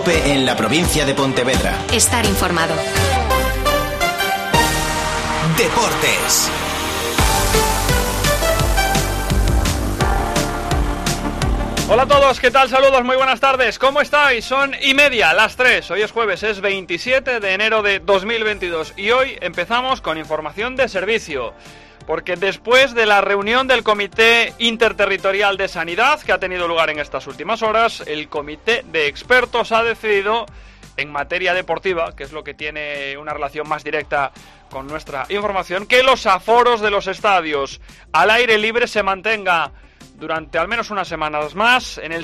COPE en la provincia de Pontevedra. Estar informado. Deportes. Hola a todos, ¿qué tal? Saludos, muy buenas tardes. ¿Cómo estáis? Son 1:30, las 3. Hoy es jueves, es 27 de enero de 2022 y hoy empezamos con información de servicio. Porque después de la reunión del Comité Interterritorial de Sanidad que ha tenido lugar en estas últimas horas, el Comité de Expertos ha decidido, en materia deportiva, que es lo que tiene una relación más directa con nuestra información, que los aforos de los estadios al aire libre se mantenga durante al menos unas semanas más en el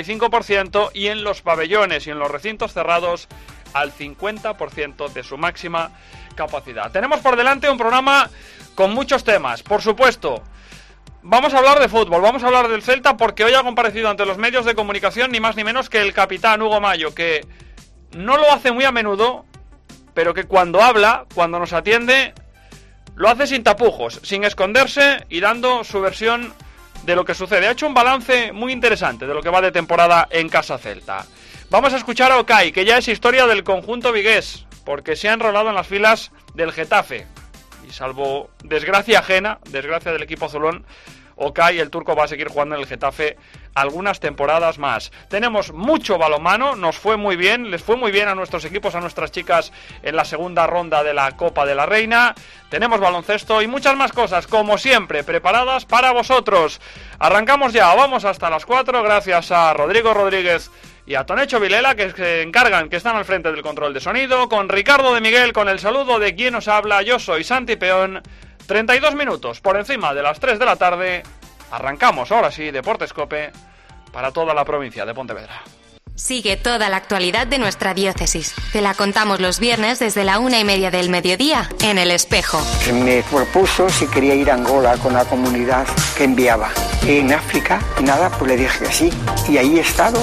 75% y en los pabellones y en los recintos cerrados al 50% de su máxima capacidad. Tenemos por delante un programa con muchos temas, por supuesto. Vamos a hablar de fútbol, vamos a hablar del Celta porque hoy ha comparecido ante los medios de comunicación ni más ni menos que el capitán Hugo Mallo, que no lo hace muy a menudo, pero que cuando habla, cuando nos atiende, lo hace sin tapujos, sin esconderse y dando su versión de lo que sucede. Ha hecho un balance muy interesante de lo que va de temporada en Casa Celta. Vamos a escuchar a Okay, que ya es historia del conjunto vigués, porque se ha enrolado en las filas del Getafe. Y salvo desgracia ajena, desgracia del equipo azulón, Okay, el turco, va a seguir jugando en el Getafe algunas temporadas más. Tenemos mucho balonmano, nos fue muy bien, les fue muy bien a nuestros equipos, a nuestras chicas en la segunda ronda de la Copa de la Reina. Tenemos baloncesto y muchas más cosas, como siempre, preparadas para vosotros. Arrancamos ya, vamos hasta las 4, gracias a Rodrigo Rodríguez y a Tonecho Vilela, que se encargan, que están al frente del control de sonido, con Ricardo de Miguel, con el saludo de quien os habla. Yo soy Santi Peón. 32 minutos por encima de las 3 de la tarde. Arrancamos ahora sí Deportes COPE para toda la provincia de Pontevedra. Sigue toda la actualidad de nuestra diócesis. Te la contamos los viernes desde la 1:30 del mediodía en El Espejo. Me propuso si quería ir a Angola con la comunidad que enviaba. En África, nada, pues le dije que sí. Y ahí he estado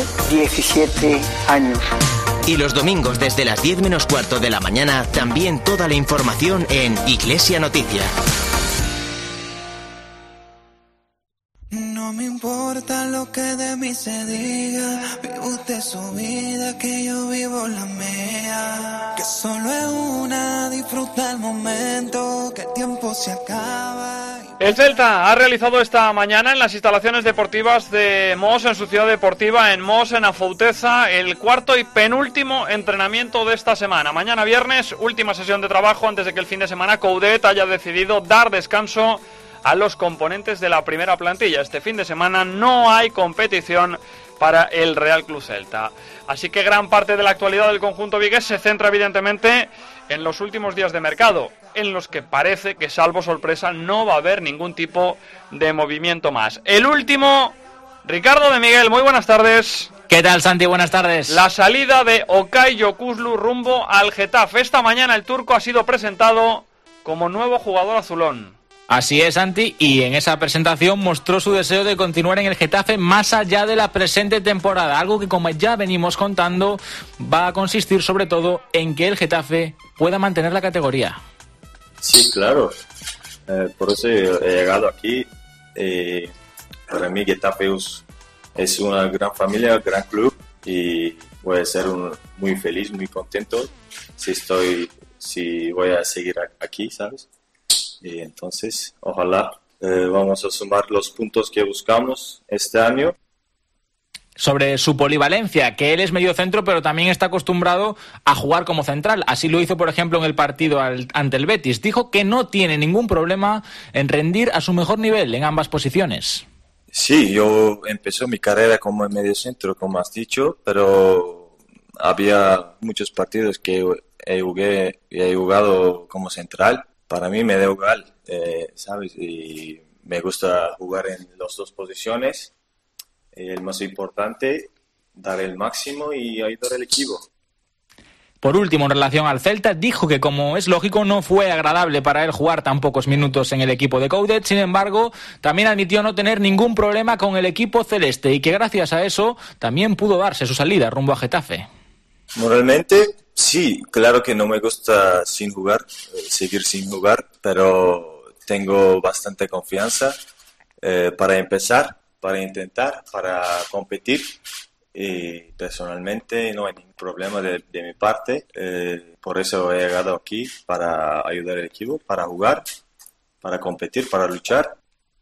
17 años. Y los domingos desde las 10 menos cuarto de la mañana, también toda la información en Iglesia Noticia. No me importa lo que de mí se diga, vive usted su vida, que yo vivo la mía. Que solo es una, disfruta el momento, que el tiempo se acaba. El Celta ha realizado esta mañana en las instalaciones deportivas de Mos, en su ciudad deportiva, en Mos, en Afouteza, el cuarto y penúltimo entrenamiento de esta semana. Mañana viernes, última sesión de trabajo antes de que el fin de semana Coudet haya decidido dar descanso a los componentes de la primera plantilla. Este fin de semana no hay competición para el Real Club Celta. Así que gran parte de la actualidad del conjunto vigués se centra evidentemente en los últimos días de mercado, en los que parece que, salvo sorpresa, no va a haber ningún tipo de movimiento más. El último, Ricardo de Miguel, muy buenas tardes. ¿Qué tal, Santi? Buenas tardes. La salida de Okay Yokuşlu rumbo al Getafe. Esta mañana el turco ha sido presentado como nuevo jugador azulón. Así es, Santi, y en esa presentación mostró su deseo de continuar en el Getafe más allá de la presente temporada, algo que, como ya venimos contando, va a consistir sobre todo en que el Getafe pueda mantener la categoría. Sí, claro, por eso he llegado aquí. Para mí Getafe es una gran familia, un gran club, y voy a ser muy feliz, muy contento si voy a seguir aquí, ¿sabes? Y entonces, ojalá vamos a sumar los puntos que buscamos este año. Sobre su polivalencia, que él es mediocentro, pero también está acostumbrado a jugar como central. Así lo hizo, por ejemplo, en el partido ante el Betis. Dijo que no tiene ningún problema en rendir a su mejor nivel en ambas posiciones. Sí, yo empecé mi carrera como mediocentro, como has dicho, pero había muchos partidos que he jugado como central. Para mí me da igual, ¿sabes? Y me gusta jugar en las dos posiciones. El más importante, dar el máximo y ayudar al equipo. Por último, en relación al Celta, dijo que, como es lógico, no fue agradable para él jugar tan pocos minutos en el equipo de Coudet. Sin embargo, también admitió no tener ningún problema con el equipo celeste y que gracias a eso también pudo darse su salida rumbo a Getafe. Moralmente, sí, claro que no me gusta seguir sin jugar, pero tengo bastante confianza para empezar, para intentar, para competir y personalmente no hay ningún problema de mi parte. Por eso he llegado aquí, para ayudar al equipo, para jugar, para competir, para luchar.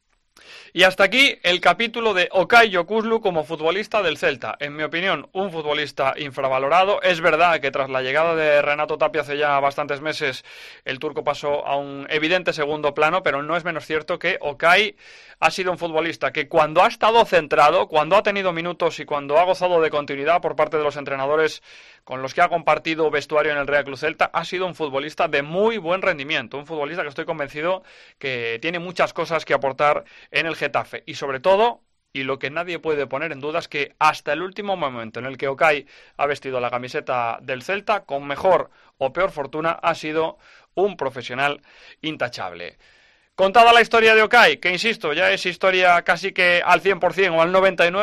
Y hasta aquí el capítulo de Okay Yokuşlu como futbolista del Celta. En mi opinión, un futbolista infravalorado. Es verdad que tras la llegada de Renato Tapia hace ya bastantes meses, el turco pasó a un evidente segundo plano, pero no es menos cierto que Okay ha sido un futbolista que cuando ha estado centrado, cuando ha tenido minutos y cuando ha gozado de continuidad por parte de los entrenadores con los que ha compartido vestuario en el Real Club Celta, ha sido un futbolista de muy buen rendimiento, un futbolista que estoy convencido que tiene muchas cosas que aportar en el Getafe. Y sobre todo, y lo que nadie puede poner en duda, es que hasta el último momento en el que Okay ha vestido la camiseta del Celta, con mejor o peor fortuna, ha sido un profesional intachable. Contada la historia de Okay, que insisto, ya es historia casi que al 100% o al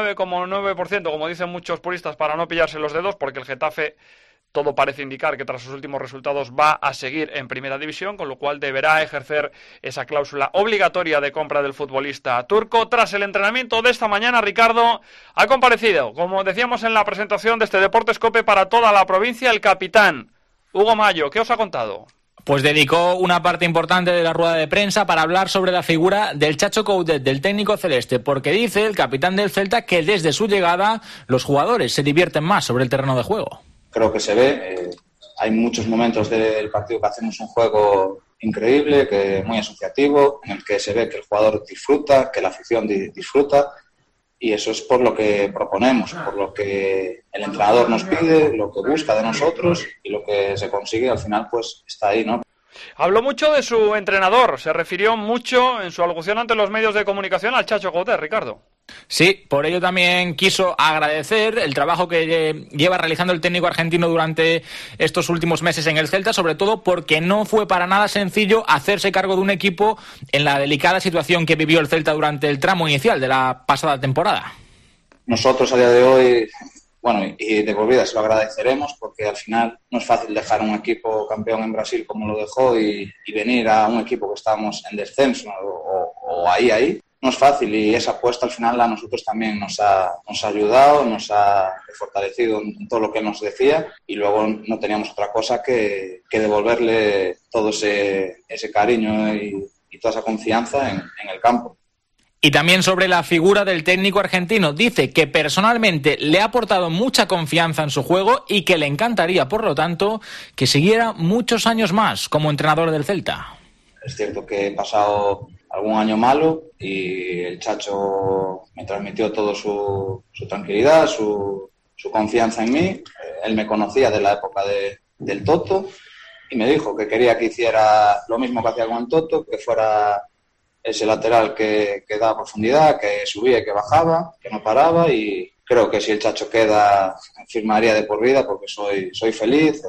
99,9%, como dicen muchos puristas, para no pillarse los dedos, porque el Getafe, todo parece indicar que tras sus últimos resultados va a seguir en primera división, con lo cual deberá ejercer esa cláusula obligatoria de compra del futbolista turco. Tras el entrenamiento de esta mañana, Ricardo, ha comparecido, como decíamos en la presentación de este Deportes COPE para toda la provincia, el capitán Hugo Mallo. ¿Qué os ha contado? Pues dedicó una parte importante de la rueda de prensa para hablar sobre la figura del Chacho Coudet, del técnico celeste, porque dice el capitán del Celta que desde su llegada los jugadores se divierten más sobre el terreno de juego. Creo que se ve, hay muchos momentos del partido que hacemos un juego increíble, que muy asociativo, en el que se ve que el jugador disfruta, que la afición disfruta, y eso es por lo que proponemos, por lo que el entrenador nos pide, lo que busca de nosotros y lo que se consigue al final pues está ahí, ¿no? Habló mucho de su entrenador, se refirió mucho en su alocución ante los medios de comunicación al Chacho Coudet, Ricardo. Sí, por ello también quiso agradecer el trabajo que lleva realizando el técnico argentino durante estos últimos meses en el Celta, sobre todo porque no fue para nada sencillo hacerse cargo de un equipo en la delicada situación que vivió el Celta durante el tramo inicial de la pasada temporada. Nosotros a día de hoy, bueno, y de por vida se lo agradeceremos, porque al final no es fácil dejar un equipo campeón en Brasil como lo dejó y venir a un equipo que estábamos en descenso o ahí. No es fácil, y esa apuesta al final a nosotros también nos ha ayudado, nos ha fortalecido en todo lo que él nos decía, y luego no teníamos otra cosa que devolverle todo ese cariño y toda esa confianza en el campo. Y también sobre la figura del técnico argentino, dice que personalmente le ha aportado mucha confianza en su juego y que le encantaría, por lo tanto, que siguiera muchos años más como entrenador del Celta. Es cierto que he pasado algún año malo y el Chacho me transmitió toda su tranquilidad, su confianza en mí. Él me conocía de la época del Toto y me dijo que quería que hiciera lo mismo que hacía con el Toto, que fuera ese lateral que daba profundidad, que subía y que bajaba, que no paraba, y creo que si el Chacho queda firmaría de por vida porque soy feliz.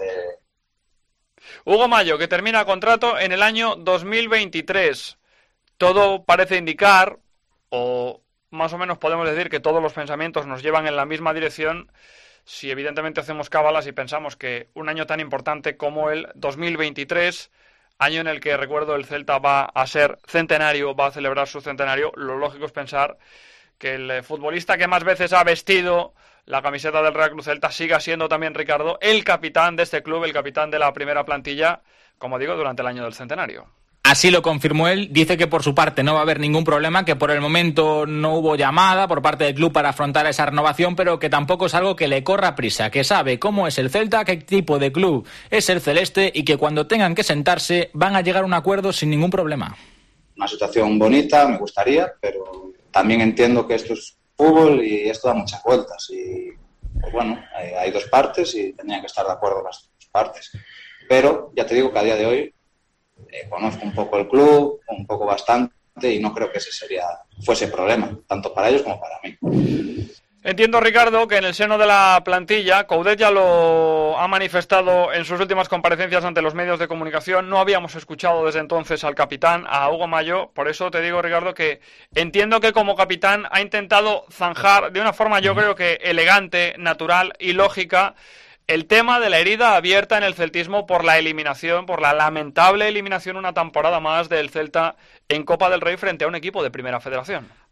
Hugo Mallo, que termina contrato en el año 2023. Todo parece indicar, o más o menos podemos decir que todos los pensamientos nos llevan en la misma dirección, si evidentemente hacemos cábalas y pensamos que un año tan importante como el 2023, año en el que, recuerdo, el Celta va a ser centenario, va a celebrar su centenario, lo lógico es pensar que el futbolista que más veces ha vestido la camiseta del Real Club Celta siga siendo también, Ricardo, el capitán de este club, el capitán de la primera plantilla, como digo, durante el año del centenario. Así lo confirmó él, dice que por su parte no va a haber ningún problema, que por el momento no hubo llamada por parte del club para afrontar esa renovación, pero que tampoco es algo que le corra prisa, que sabe cómo es el Celta, qué tipo de club es el celeste y que cuando tengan que sentarse van a llegar a un acuerdo sin ningún problema. Una situación bonita, me gustaría, pero también entiendo que esto es fútbol y esto da muchas vueltas y pues bueno, hay dos partes y tendrían que estar de acuerdo las dos partes, pero ya te digo que a día de hoy conozco un poco el club, un poco bastante, y no creo que ese fuese problema, tanto para ellos como para mí. Entiendo, Ricardo, que en el seno de la plantilla, Coudet ya lo ha manifestado en sus últimas comparecencias ante los medios de comunicación, no habíamos escuchado desde entonces al capitán, a Hugo Mallo, por eso te digo, Ricardo, que entiendo que como capitán ha intentado zanjar de una forma, yo creo que elegante, natural y lógica, el tema de la herida abierta en el celtismo por la eliminación, por la lamentable eliminación una temporada más del Celta en Copa del Rey frente a un equipo de Primera Federación.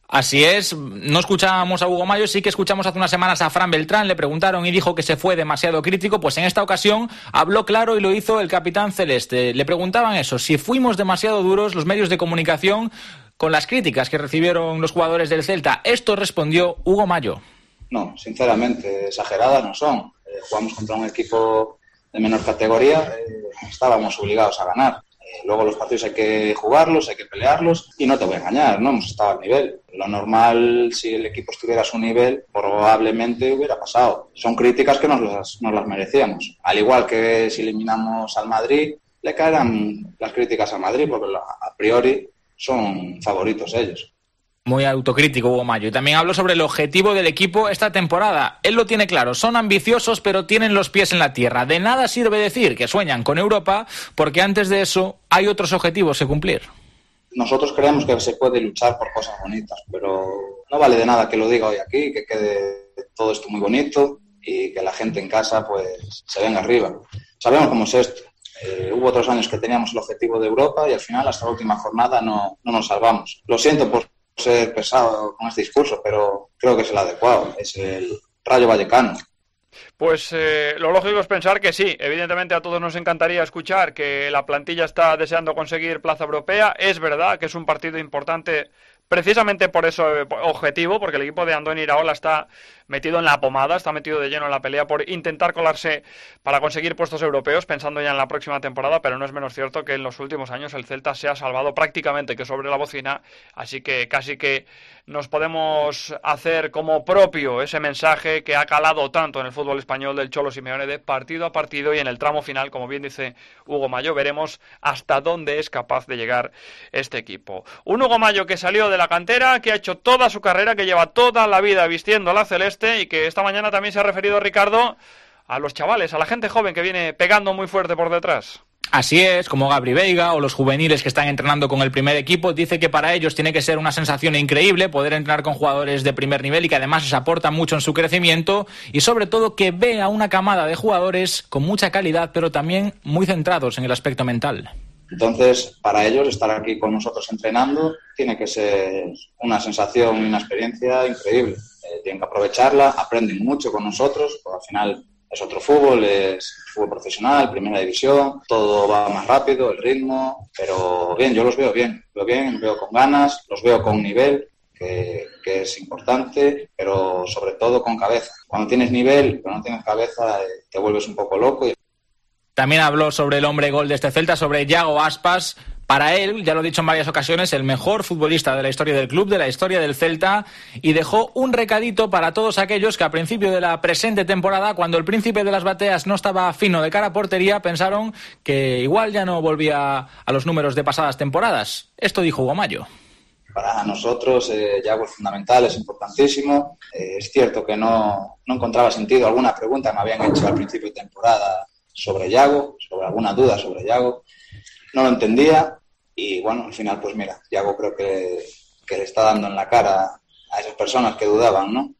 Así es, no escuchábamos a Hugo Mallo, sí que escuchamos hace unas semanas a Fran Beltrán, le preguntaron y dijo que se fue demasiado crítico, pues en esta ocasión habló claro y lo hizo el capitán celeste. Le preguntaban eso, si fuimos demasiado duros los medios de comunicación con las críticas que recibieron los jugadores del Celta. Esto respondió Hugo Mallo. No, sinceramente, exageradas no son. Jugamos contra un equipo de menor categoría, estábamos obligados a ganar. Luego los partidos hay que jugarlos, hay que pelearlos y no te voy a engañar, no hemos estado al nivel. Lo normal, si el equipo estuviera a su nivel, probablemente hubiera pasado. Son críticas que nos las merecíamos. Al igual que si eliminamos al Madrid, le caerán las críticas al Madrid porque a priori son favoritos ellos. Muy autocrítico Hugo Mallo. Y también habló sobre el objetivo del equipo esta temporada. Él lo tiene claro, son ambiciosos pero tienen los pies en la tierra. De nada sirve decir que sueñan con Europa porque antes de eso hay otros objetivos que cumplir. Nosotros creemos que se puede luchar por cosas bonitas, pero no vale de nada que lo diga hoy aquí, que quede todo esto muy bonito y que la gente en casa pues se venga arriba. Sabemos cómo es esto. Hubo otros años que teníamos el objetivo de Europa y al final hasta la última jornada no nos salvamos. Lo siento por ser pesado con este discurso, pero creo que es el adecuado, es el Rayo Vallecano. Pues lo lógico es pensar que sí, evidentemente a todos nos encantaría escuchar que la plantilla está deseando conseguir plaza europea. Es verdad que es un partido importante precisamente por ese objetivo, porque el equipo de Andoni Iraola está metido en la pomada, está metido de lleno en la pelea por intentar colarse para conseguir puestos europeos, pensando ya en la próxima temporada, pero no es menos cierto que en los últimos años el Celta se ha salvado prácticamente que sobre la bocina, así que casi que nos podemos hacer como propio ese mensaje que ha calado tanto en el fútbol español del Cholo Simeone de partido a partido, y en el tramo final, como bien dice Hugo Mallo, veremos hasta dónde es capaz de llegar este equipo. Un Hugo Mallo que salió de la cantera, que ha hecho toda su carrera, que lleva toda la vida vistiendo la celeste, y que esta mañana también se ha referido, Ricardo, a los chavales, a la gente joven que viene pegando muy fuerte por detrás. Así es, como Gabri Veiga o los juveniles que están entrenando con el primer equipo. Dice que para ellos tiene que ser una sensación increíble poder entrenar con jugadores de primer nivel y que además les aporta mucho en su crecimiento, y sobre todo que ve a una camada de jugadores con mucha calidad pero también muy centrados en el aspecto mental. Entonces, para ellos estar aquí con nosotros entrenando tiene que ser una sensación y una experiencia increíble. Tienen que aprovecharla, aprenden mucho con nosotros, porque al final es otro fútbol, es fútbol profesional, primera división, todo va más rápido, el ritmo, pero bien, yo los veo bien, veo con ganas, los veo con nivel, que es importante, pero sobre todo con cabeza. Cuando tienes nivel, pero no tienes cabeza, te vuelves un poco loco. También habló sobre el hombre gol de este Celta, sobre Yago Aspas. Para él, ya lo he dicho en varias ocasiones, el mejor futbolista de la historia del club, de la historia del Celta, y dejó un recadito para todos aquellos que a principio de la presente temporada, cuando el príncipe de las bateas no estaba fino de cara a portería, pensaron que igual ya no volvía a los números de pasadas temporadas. Esto dijo Hugo Mallo. Para nosotros, Yago es fundamental, es importantísimo. Es cierto que no encontraba sentido alguna pregunta que me habían hecho al principio de temporada sobre Yago, sobre alguna duda sobre Yago. No lo entendía y bueno, al final pues mira, Yago creo que le está dando en la cara a esas personas que dudaban, ¿no?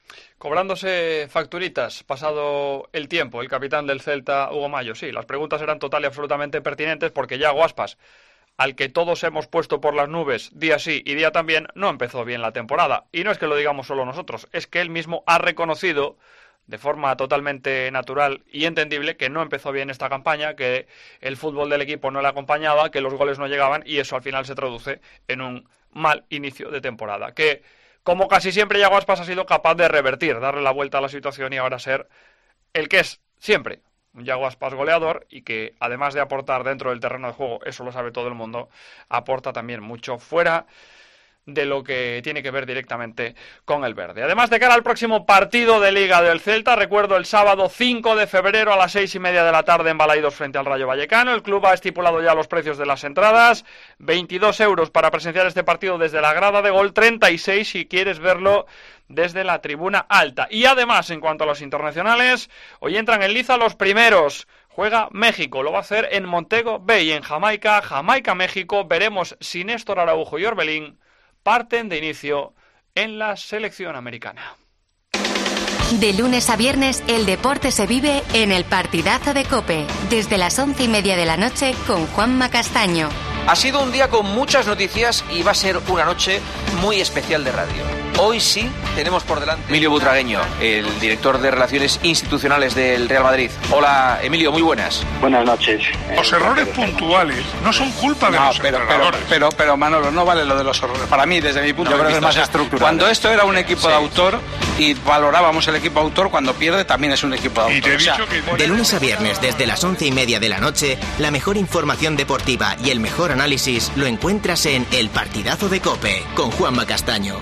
Cobrándose facturitas, pasado el tiempo, el capitán del Celta, Hugo Mallo. Sí, las preguntas eran total y absolutamente pertinentes, porque Yago Aspas, al que todos hemos puesto por las nubes día sí y día también, no empezó bien la temporada. Y no es que lo digamos solo nosotros, es que él mismo ha reconocido de forma totalmente natural y entendible que no empezó bien esta campaña, que el fútbol del equipo no le acompañaba, que los goles no llegaban, y eso al final se traduce en un mal inicio de temporada, que como casi siempre Yago Aspas ha sido capaz de revertir, darle la vuelta a la situación y ahora ser el que es siempre, un Yago Aspas goleador, y que además de aportar dentro del terreno de juego, eso lo sabe todo el mundo, aporta también mucho fuera de lo que tiene que ver directamente con el verde. Además, de cara al próximo partido de Liga del Celta, recuerdo el sábado 5 de febrero a las 6:30 de la tarde en Balaidos frente al Rayo Vallecano. El club ha estipulado ya los precios de las entradas: 22 euros para presenciar este partido desde la grada de Gol, 36 si quieres verlo desde la tribuna alta. Y además, en cuanto a los internacionales, hoy entran en liza los primeros. Juega México, lo va a hacer en Montego Bay, en Jamaica, México. Veremos si Néstor Araujo y Orbelín parten de inicio en la selección americana. De lunes a viernes, el deporte se vive en el partidazo de COPE, desde las 11:30 de la noche con Juanma Castaño. Ha sido un día con muchas noticias y va a ser una noche muy especial de radio. Hoy sí tenemos por delante Emilio Butragueño, el director de Relaciones Institucionales del Real Madrid. Hola, Emilio, muy buenas. Buenas noches. Los errores puntuales no son culpa de los entrenadores. Pero Manolo, no vale lo de los errores. Para mí, desde mi punto de vista, es más estructural. Cuando esto era un equipo de autor y valorábamos el equipo autor, cuando pierde también es un equipo de autor. De lunes a viernes, desde las 11:30 de la noche, la mejor información deportiva y el mejor análisis lo encuentras en El Partidazo de COPE, con Juanma Castaño.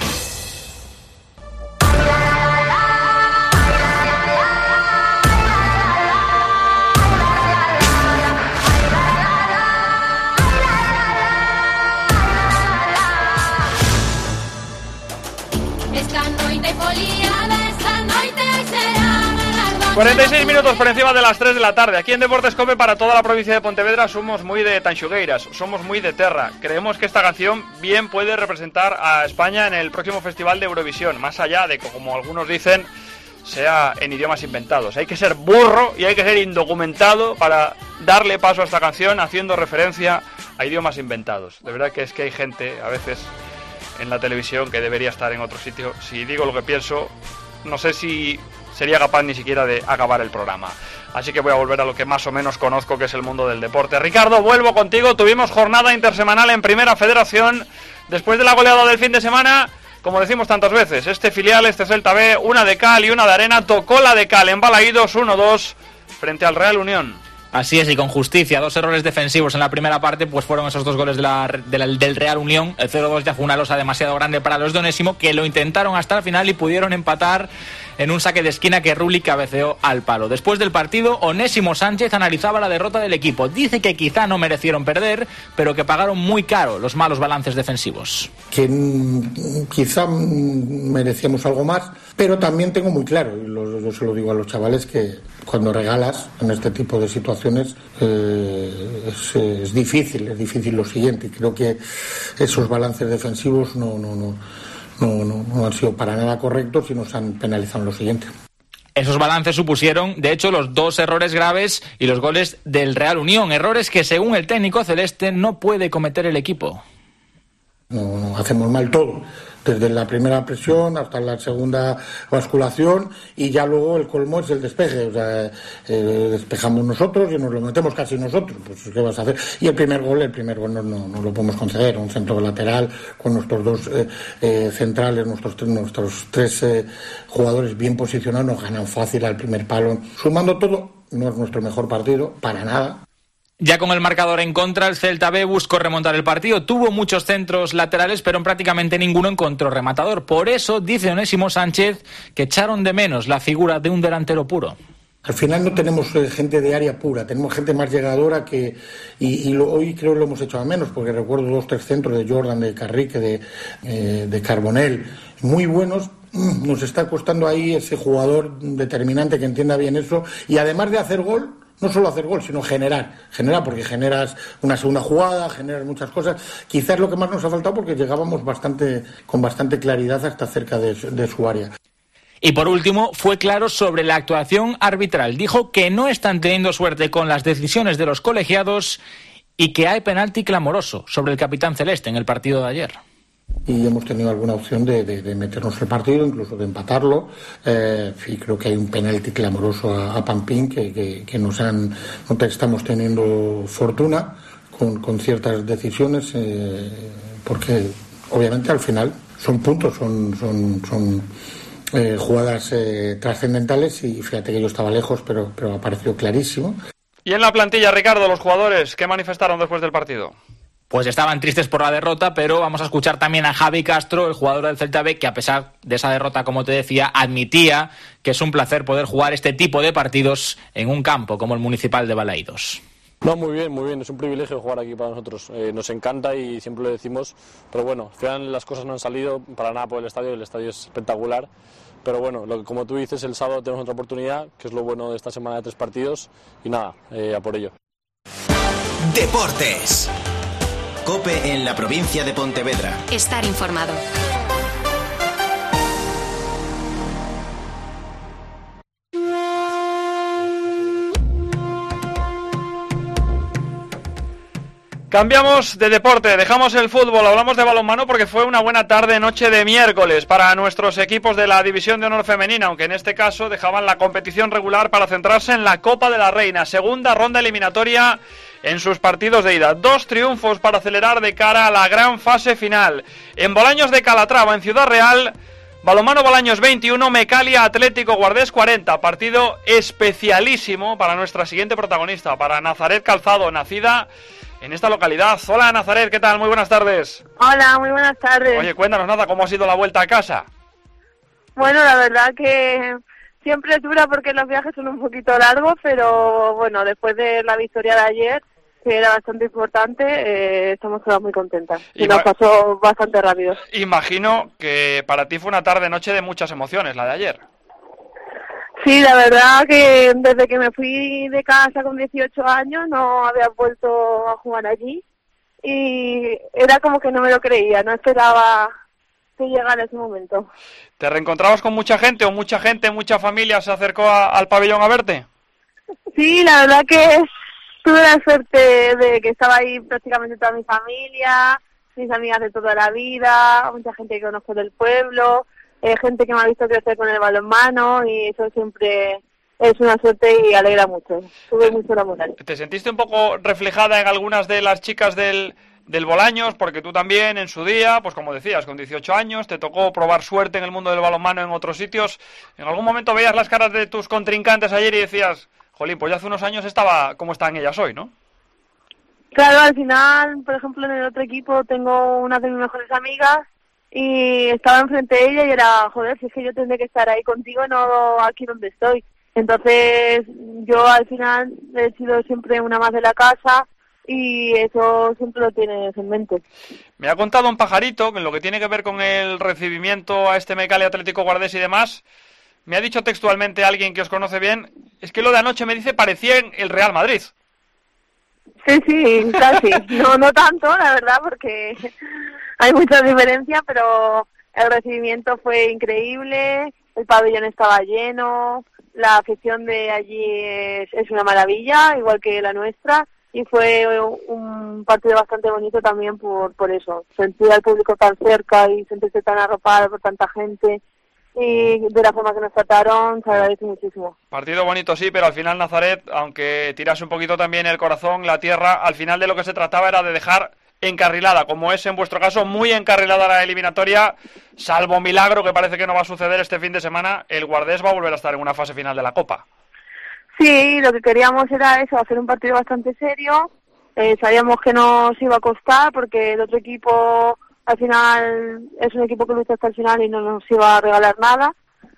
Esta noite foliada, esta noite será 46 minutos por encima de las 3 de la tarde. Aquí en Deportes COPE, para toda la provincia de Pontevedra, somos muy de Tanxugueiras, somos muy de terra. Creemos que esta canción bien puede representar a España en el próximo Festival de Eurovisión, más allá de que, como algunos dicen, sea en idiomas inventados. Hay que ser burro y hay que ser indocumentado para darle paso a esta canción haciendo referencia a idiomas inventados. De verdad que es que hay gente, a veces, en la televisión que debería estar en otro sitio. Si digo lo que pienso, no sé si sería capaz ni siquiera de acabar el programa. Así que voy a volver a lo que más o menos conozco, que es el mundo del deporte. Ricardo, vuelvo contigo. Tuvimos jornada intersemanal en Primera Federación. Después de la goleada del fin de semana, como decimos tantas veces, este filial, este Celta B, una de cal y una de arena, tocó la de cal en Balaídos 1-2 frente al Real Unión. Así es, y con justicia. 2 errores defensivos en la primera parte, pues fueron esos 2 goles del Real Unión. El 0-2 ya fue una losa demasiado grande para los de Onésimo, que lo intentaron hasta el final y pudieron empatar en un saque de esquina que Rulli cabeceó al palo. Después del partido, Onésimo Sánchez analizaba la derrota del equipo. Dice que quizá no merecieron perder, pero que pagaron muy caro los malos balances defensivos. Que quizá merecíamos algo más, pero también tengo muy claro, y yo se lo digo a los chavales, que cuando regalas en este tipo de situaciones es difícil lo siguiente. Y creo que esos balances defensivos no han sido para nada correctos y nos han penalizado en lo siguiente. Esos balances supusieron, de hecho, los 2 errores graves y los goles del Real Unión. Errores que, según el técnico celeste, no puede cometer el equipo. No hacemos mal todo, desde la primera presión hasta la segunda basculación, y ya luego el colmo es el despeje. O sea, despejamos nosotros y nos lo metemos casi nosotros. Pues ¿qué vas a hacer? Y el primer gol no lo podemos conceder. Un centro lateral con nuestros 2 centrales, nuestros 3 jugadores bien posicionados, nos ganan fácil al primer palo. Sumando todo, no es nuestro mejor partido, para nada. Ya con el marcador en contra, el Celta B buscó remontar el partido. Tuvo muchos centros laterales, pero prácticamente ninguno encontró rematador. Por eso, dice Onésimo Sánchez, que echaron de menos la figura de un delantero puro. Al final no tenemos gente de área pura, tenemos gente más llegadora que hoy creo que lo hemos hecho a menos, porque recuerdo 2-3 centros de Jordan, de Carrique, de Carbonell, muy buenos. Nos está costando ahí ese jugador determinante que entienda bien eso, y además de hacer gol, no solo hacer gol, sino generar, porque generas una segunda jugada, generas muchas cosas. Quizás es lo que más nos ha faltado, porque llegábamos con bastante claridad hasta cerca de su área. Y por último, fue claro sobre la actuación arbitral. Dijo que no están teniendo suerte con las decisiones de los colegiados y que hay penalti clamoroso sobre el capitán celeste en el partido de ayer. Y hemos tenido alguna opción de meternos el partido, incluso de empatarlo, y creo que hay un penalti clamoroso a Pampín que no estamos teniendo fortuna con ciertas decisiones, porque obviamente al final son puntos, son jugadas trascendentales, y fíjate que yo estaba lejos, pero ha parecido clarísimo. Y en la plantilla, Ricardo, los jugadores, ¿qué manifestaron después del partido? Pues estaban tristes por la derrota, pero vamos a escuchar también a Javi Castro, el jugador del Celta B, que a pesar de esa derrota, como te decía, admitía que es un placer poder jugar este tipo de partidos en un campo como el Municipal de Balaídos. No, muy bien, es un privilegio jugar aquí para nosotros, nos encanta y siempre lo decimos, pero bueno, al final las cosas no han salido para nada por el estadio es espectacular, pero bueno, como tú dices, el sábado tenemos otra oportunidad, que es lo bueno de esta semana de 3 partidos, y nada, a por ello. Deportes. COPE en la provincia de Pontevedra. Estar informado. Cambiamos de deporte, dejamos el fútbol, hablamos de balonmano porque fue una buena tarde, noche de miércoles para nuestros equipos de la División de Honor Femenina, aunque en este caso dejaban la competición regular para centrarse en la Copa de la Reina, segunda ronda eliminatoria en sus partidos de ida. 2 triunfos para acelerar de cara a la gran fase final. En Bolaños de Calatrava, en Ciudad Real, Balonmano Bolaños 21, Mecalia Atlético Guardés 40. Partido especialísimo para nuestra siguiente protagonista, para Nazaret Calzado, nacida en esta localidad. Hola Nazaret, ¿qué tal? Muy buenas tardes. Hola, muy buenas tardes. Oye, cuéntanos nada, ¿cómo ha sido la vuelta a casa? Bueno, la verdad que siempre es dura porque los viajes son un poquito largos, pero bueno, después de la victoria de ayer, que era bastante importante, estamos todas muy contentas. Y nos pasó bastante rápido. Imagino que para ti fue una tarde-noche de muchas emociones, la de ayer. Sí, la verdad que desde que me fui de casa con 18 años no había vuelto a jugar allí y era como que no me lo creía, no esperaba que llegara ese momento. ¿Te reencontrabas con mucha gente o mucha familia se acercó al pabellón a verte? Sí, la verdad que tuve la suerte de que estaba ahí prácticamente toda mi familia, mis amigas de toda la vida, mucha gente que conozco del pueblo, gente que me ha visto crecer con el balonmano y eso siempre es una suerte y alegra mucho. Tuve mucho la moral. ¿Te sentiste un poco reflejada en algunas de las chicas del Bolaños? Porque tú también en su día, pues como decías, con 18 años, te tocó probar suerte en el mundo del balonmano en otros sitios. ¿En algún momento veías las caras de tus contrincantes ayer y decías, jolín, pues ya hace unos años estaba como están ellas hoy, ¿no? Claro, al final, por ejemplo, en el otro equipo tengo una de mis mejores amigas y estaba enfrente de ella y era, joder, si es que yo tendré que estar ahí contigo, no aquí donde estoy. Entonces, yo al final he sido siempre una más de la casa y eso siempre lo tienes en mente. Me ha contado un pajarito que en lo que tiene que ver con el recibimiento a este Mecalia Atlético Guardés y demás, me ha dicho textualmente alguien que os conoce bien, es que lo de anoche me dice parecía en el Real Madrid. Sí, casi. No tanto, la verdad, porque hay mucha diferencia, pero el recibimiento fue increíble, el pabellón estaba lleno, la afición de allí es una maravilla, igual que la nuestra, y fue un partido bastante bonito también por eso. Sentir al público tan cerca y sentirse tan arropado por tanta gente y de la forma que nos trataron, se agradece muchísimo. Partido bonito sí, pero al final Nazaret, aunque tirase un poquito también el corazón, la tierra, al final de lo que se trataba era de dejar encarrilada, como es en vuestro caso, muy encarrilada la eliminatoria, salvo milagro que parece que no va a suceder este fin de semana, el Guardés va a volver a estar en una fase final de la Copa. Sí, lo que queríamos era eso, hacer un partido bastante serio, sabíamos que nos iba a costar porque el otro equipo al final es un equipo que lucha hasta el final y no nos iba a regalar nada,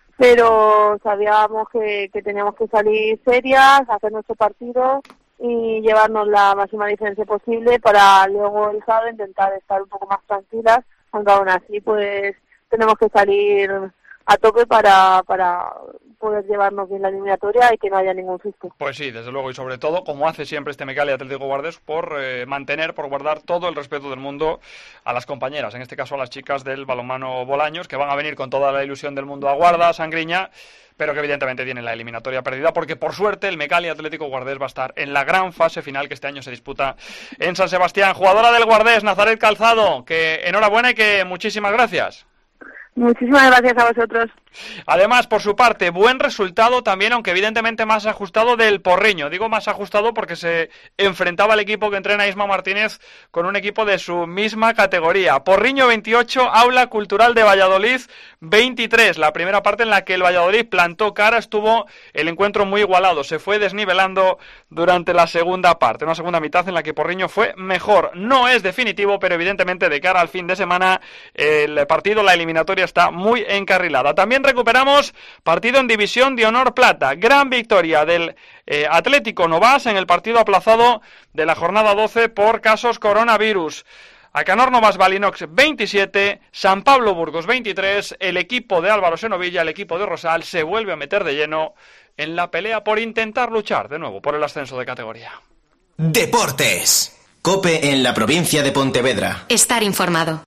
pero sabíamos que teníamos que salir serias, hacer nuestro partido y llevarnos la máxima diferencia posible para luego el sábado intentar estar un poco más tranquilas, aunque aún así pues tenemos que salir a tope para poder llevarnos bien la eliminatoria y que no haya ningún susto. Pues sí, desde luego, y sobre todo, como hace siempre este Mecalia Atlético Guardés, por guardar todo el respeto del mundo a las compañeras, en este caso a las chicas del balonmano Bolaños, que van a venir con toda la ilusión del mundo a Guarda, a Sangriña, pero que evidentemente tienen la eliminatoria perdida, porque por suerte el Mecalia Atlético Guardés va a estar en la gran fase final que este año se disputa en San Sebastián. Jugadora del Guardés, Nazaret Calzado, que enhorabuena y que muchísimas gracias. Muchísimas gracias a vosotros. Además, por su parte, buen resultado también, aunque evidentemente más ajustado del Porriño. Digo más ajustado porque se enfrentaba el equipo que entrena Isma Martínez con un equipo de su misma categoría. Porriño 28, Aula Cultural de Valladolid 23. La primera parte en la que el Valladolid plantó cara, estuvo el encuentro muy igualado. Se fue desnivelando durante la segunda parte. Una segunda mitad en la que Porriño fue mejor. No es definitivo, pero evidentemente de cara al fin de semana el partido, la eliminatoria está muy encarrilada. También recuperamos partido en División de Honor Plata. Gran victoria del Atlético Novas en el partido aplazado de la jornada 12 por casos coronavirus. Acanor Novas Balinox 27, San Pablo Burgos 23. El equipo de Álvaro Senovilla, el equipo de Rosal, se vuelve a meter de lleno en la pelea por intentar luchar de nuevo por el ascenso de categoría. Deportes. COPE en la provincia de Pontevedra. Estar informado.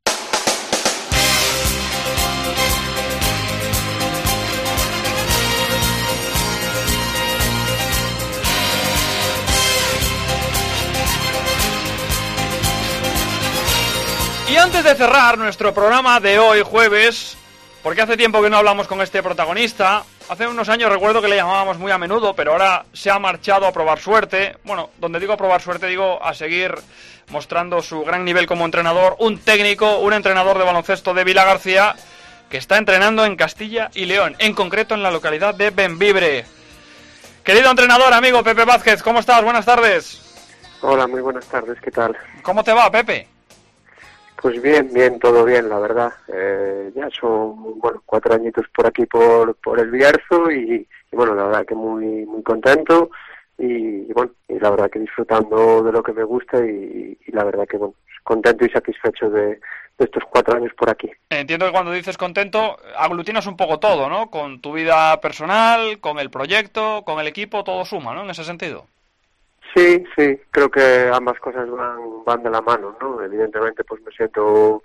antes de cerrar nuestro programa de hoy, jueves, porque hace tiempo que no hablamos con este protagonista, hace unos años recuerdo que le llamábamos muy a menudo, pero ahora se ha marchado a probar suerte. Bueno, donde digo probar suerte, digo a seguir mostrando su gran nivel como entrenador, un técnico, un entrenador de baloncesto de Vilagarcía, que está entrenando en Castilla y León, en concreto en la localidad de Bembibre. Querido entrenador, amigo Pepe Vázquez, ¿cómo estás? Buenas tardes. Hola, muy buenas tardes, ¿qué tal? ¿Cómo te va, Pepe? Pues bien, todo bien, la verdad. Ya son, 4 añitos por aquí por el Bierzo y bueno, la verdad que muy contento y la verdad que disfrutando de lo que me gusta y la verdad que contento y satisfecho de estos 4 años por aquí. Entiendo que cuando dices contento, aglutinas un poco todo, ¿no? Con tu vida personal, con el proyecto, con el equipo, todo suma, ¿no? En ese sentido. Sí, creo que ambas cosas van de la mano, ¿no? Evidentemente, pues me siento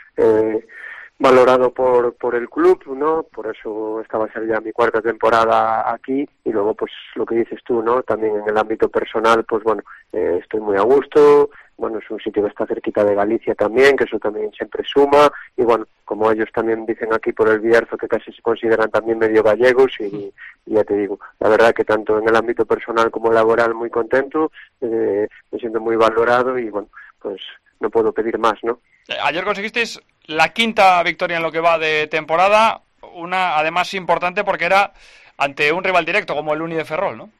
valorado por el club, ¿no? Por eso esta va a ser ya mi 4ª temporada aquí y luego, pues lo que dices tú, ¿no? También en el ámbito personal, pues estoy muy a gusto. Bueno, es un sitio que está cerquita de Galicia también, que eso también siempre suma. Y bueno, como ellos también dicen aquí por el Bierzo, que casi se consideran también medio gallegos. Y ya te digo, la verdad que tanto en el ámbito personal como laboral muy contento, me siento muy valorado y bueno, pues no puedo pedir más, ¿no? Ayer conseguisteis la 5ª victoria en lo que va de temporada, una además importante porque era ante un rival directo como el Uni de Ferrol, ¿no?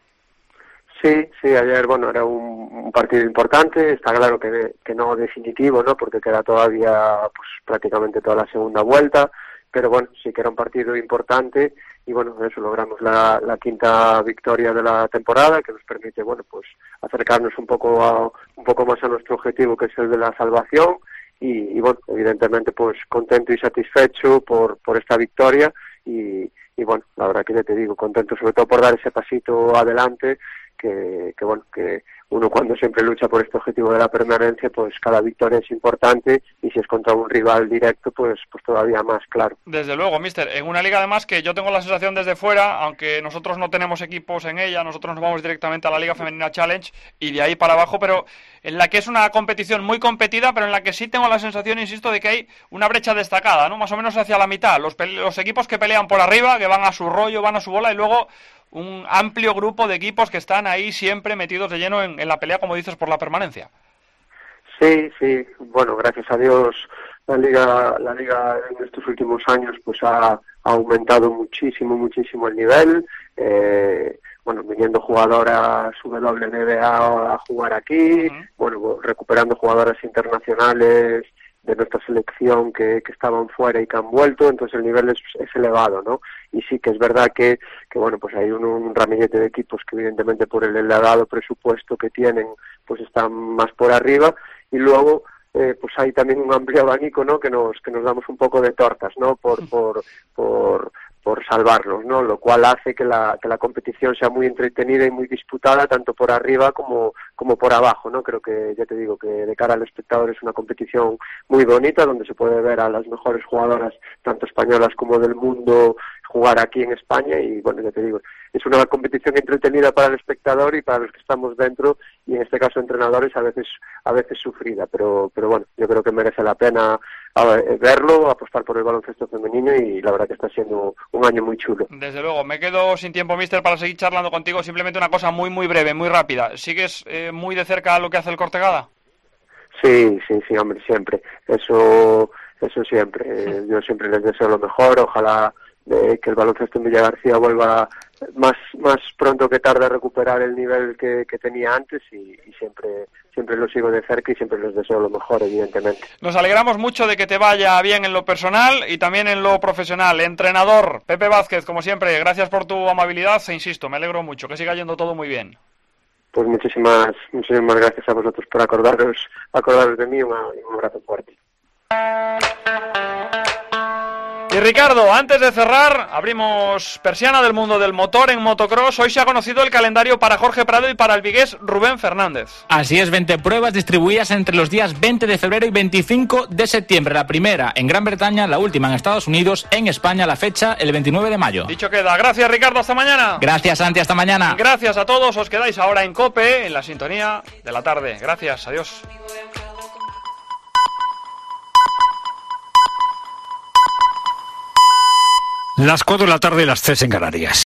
Sí, ayer, era un partido importante, está claro que no definitivo, ¿no? Porque queda todavía, pues prácticamente toda la segunda vuelta, pero bueno, sí que era un partido importante y eso, logramos la 5ª victoria de la temporada, que nos permite, pues acercarnos un poco más a nuestro objetivo, que es el de la salvación y evidentemente, pues contento y satisfecho por esta victoria y la verdad que ya te digo, contento sobre todo por dar ese pasito adelante, que uno cuando siempre lucha por este objetivo de la permanencia, pues cada victoria es importante y si es contra un rival directo, pues todavía más, claro. Desde luego, mister, en una liga además que yo tengo la sensación desde fuera, aunque nosotros no tenemos equipos en ella, nosotros nos vamos directamente a la Liga Femenina Challenge y de ahí para abajo, pero en la que es una competición muy competida, pero en la que sí tengo la sensación, insisto, de que hay una brecha destacada, ¿no? Más o menos hacia la mitad, los equipos que pelean por arriba, que van a su rollo, van a su bola y luego un amplio grupo de equipos que están ahí siempre metidos de lleno en la pelea, como dices, por la permanencia. Sí, gracias a Dios la liga en estos últimos años pues ha aumentado muchísimo el nivel, viniendo jugadoras WNBA a jugar aquí, recuperando jugadoras internacionales de nuestra selección que estaban fuera y que han vuelto, entonces el nivel es elevado, ¿no? Y sí que es verdad que pues hay un ramillete de equipos que evidentemente por el elevado presupuesto que tienen, pues están más por arriba, y luego pues hay también un amplio abanico, ¿no? Que nos damos un poco de tortas, ¿no? Por salvarlos, ¿no? Lo cual hace que la competición sea muy entretenida y muy disputada tanto por arriba como por abajo, ¿no? Creo que, ya te digo, que de cara al espectador es una competición muy bonita donde se puede ver a las mejores jugadoras, tanto españolas como del mundo, jugar aquí en España y, ya te digo, es una competición entretenida para el espectador y para los que estamos dentro y en este caso entrenadores a veces sufrida, pero yo creo que merece la pena verlo, apostar por el baloncesto femenino y la verdad que está siendo un año muy chulo. Desde luego, me quedo sin tiempo, mister, para seguir charlando contigo. Simplemente una cosa muy breve, muy rápida. ¿Sigues muy de cerca lo que hace el Cortegada? Sí, hombre, siempre. Eso siempre. Yo siempre les deseo lo mejor. Ojalá que el baloncesto en Villagarcía vuelva más pronto que tarde a recuperar el nivel que tenía antes y siempre lo sigo de cerca y siempre les deseo lo mejor, evidentemente. Nos alegramos mucho de que te vaya bien en lo personal y también en lo profesional. Entrenador Pepe Vázquez, como siempre, gracias por tu amabilidad e insisto, me alegro mucho, que siga yendo todo muy bien. Pues muchísimas gracias a vosotros por acordaros de mí, un abrazo fuerte. Y Ricardo, antes de cerrar, abrimos persiana del mundo del motor en motocross. Hoy se ha conocido el calendario para Jorge Prado y para el vigués Rubén Fernández. Así es, 20 pruebas distribuidas entre los días 20 de febrero y 25 de septiembre. La primera en Gran Bretaña, la última en Estados Unidos, en España la fecha el 29 de mayo. Dicho queda. Gracias, Ricardo, hasta mañana. Gracias, Santi, hasta mañana. Gracias a todos, os quedáis ahora en COPE, en la sintonía de la tarde. Gracias, adiós. Las 4 de la tarde, las 3 en Canarias.